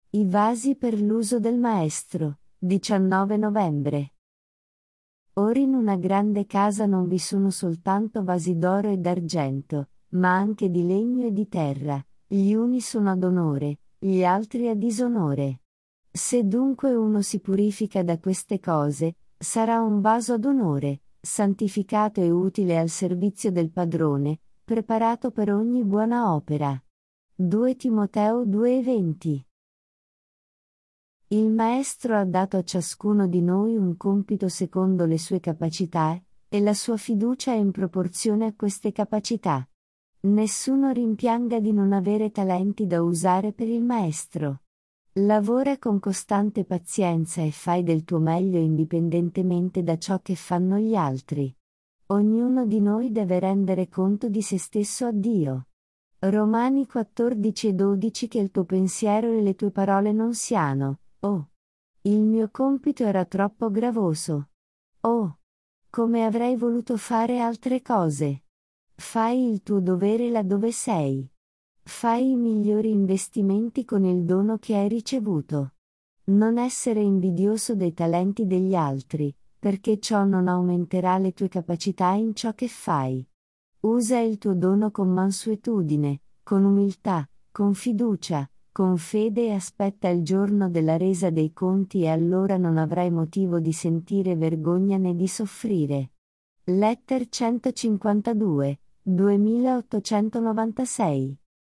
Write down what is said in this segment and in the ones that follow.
I vasi per l'uso del maestro, 19 novembre. Ora in una grande casa non vi sono soltanto vasi d'oro e d'argento, ma anche di legno e di terra, gli uni sono ad onore, gli altri a disonore. Se dunque uno si purifica da queste cose, sarà un vaso ad onore, santificato e utile al servizio del padrone, preparato per ogni buona opera. 2 Timoteo 2:20. Il Maestro ha dato a ciascuno di noi un compito secondo le sue capacità, e la sua fiducia è in proporzione a queste capacità. Nessuno rimpianga di non avere talenti da usare per il Maestro. Lavora con costante pazienza e fai del tuo meglio indipendentemente da ciò che fanno gli altri. Ognuno di noi deve rendere conto di se stesso a Dio. Romani 14:12. Che il tuo pensiero e le tue parole non siano: "Oh, il mio compito era troppo gravoso. Oh, come avrei voluto fare altre cose." Fai il tuo dovere laddove sei. Fai i migliori investimenti con il dono che hai ricevuto. Non essere invidioso dei talenti degli altri, perché ciò non aumenterà le tue capacità in ciò che fai. Usa il tuo dono con mansuetudine, con umiltà, con fiducia, con fede e aspetta il giorno della resa dei conti e allora non avrai motivo di sentire vergogna né di soffrire. Letter 152, 2896.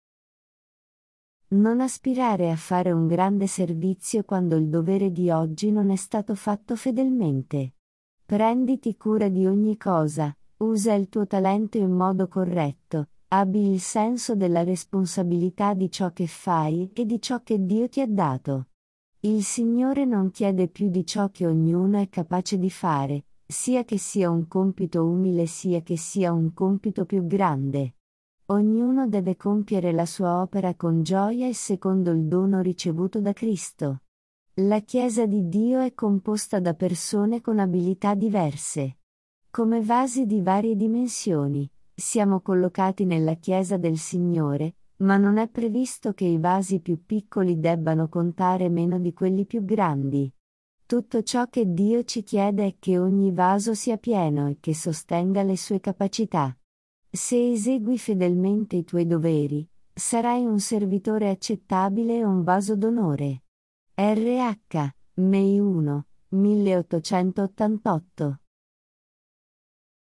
Non aspirare a fare un grande servizio quando il dovere di oggi non è stato fatto fedelmente. Prenditi cura di ogni cosa, usa il tuo talento in modo corretto, abbi il senso della responsabilità di ciò che fai e di ciò che Dio ti ha dato. Il Signore non chiede più di ciò che ognuno è capace di fare, sia che sia un compito umile sia che sia un compito più grande. Ognuno deve compiere la sua opera con gioia e secondo il dono ricevuto da Cristo. La Chiesa di Dio è composta da persone con abilità diverse. Come vasi di varie dimensioni, siamo collocati nella Chiesa del Signore, ma non è previsto che i vasi più piccoli debbano contare meno di quelli più grandi. Tutto ciò che Dio ci chiede è che ogni vaso sia pieno e che sostenga le sue capacità. Se esegui fedelmente i tuoi doveri, sarai un servitore accettabile e un vaso d'onore. RH, May 1, 1888